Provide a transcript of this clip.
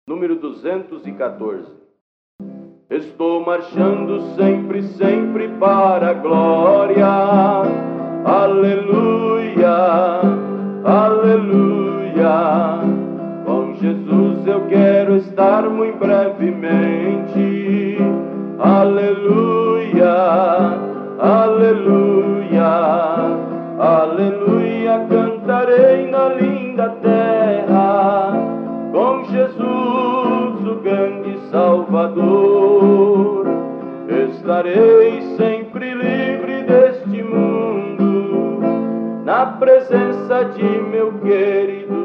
número 214. Estou marchando sempre, sempre para a glória. Aleluia, aleluia. Com Jesus eu quero estar muito brevemente. Aleluia, aleluia, aleluia. Cantarei na linda terra com Jesus, o grande Salvador. Estarei sempre livre deste mundo, na presença de meu querido